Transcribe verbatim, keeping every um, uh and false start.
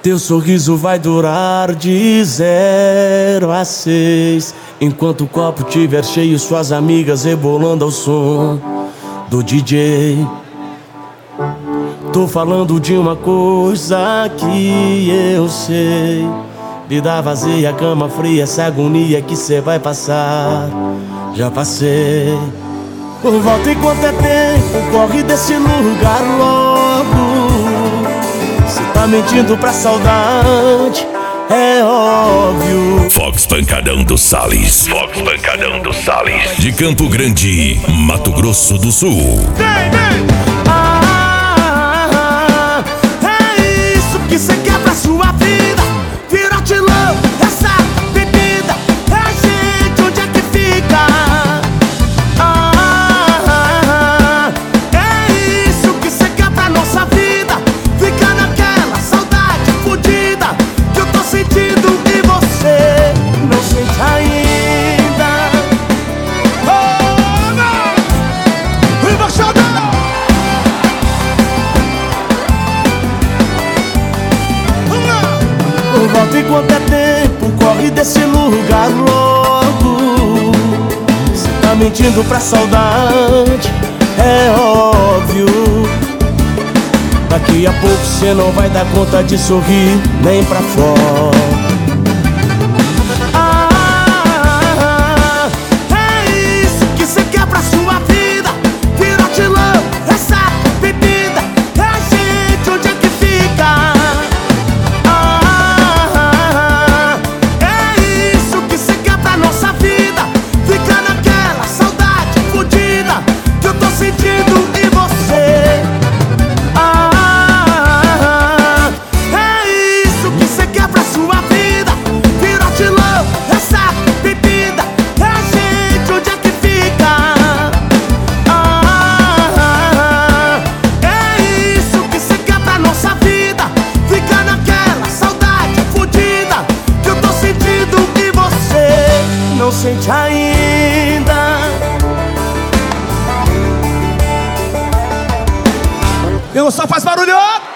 Teu sorriso vai durar de zero a seis, enquanto o copo tiver cheio, suas amigas rebolando ao som do D J. Tô falando de uma coisa que eu sei: vida vazia, cama fria, essa agonia que cê vai passar, já passei. Volta enquanto é tempo, corre desse lugar logo. Cê tá mentindo pra saudade, é óbvio. Fox Pancadão do Salles. Fox Pancadão do Salles. De Campo Grande, Mato Grosso do Sul. Vem, vem. Ah, é isso que cê quer pra sua vida. Vira de love, essa bebida. É gente, onde é que fica? Ah, é isso que cê quer pra nossa vida. Fica naquela saudade fodida que eu tô sentindo e você não sente ainda. Oh, não! Embaixada! Volta enquanto é tempo, corre desse lugar logo. Cê tá mentindo pra saudade, é óbvio. Daqui a pouco cê não vai dar conta de sorrir nem pra fora. Ah, é isso que cê quer pra sua vida. Vira de love, essa bebida. É gente, onde é que fica? Ah, é isso que cê quer pra nossa vida. Fica naquela saudade fodida que eu tô sentindo e você. Ah, é isso que cê quer pra sua vida. Vira de love, essa bebida. É gente, onde é que fica? Ah, é isso que cê quer pra nossa vida. Fica naquela saudade fodida que eu tô sentindo e você não sente ainda. Eu só faz barulho!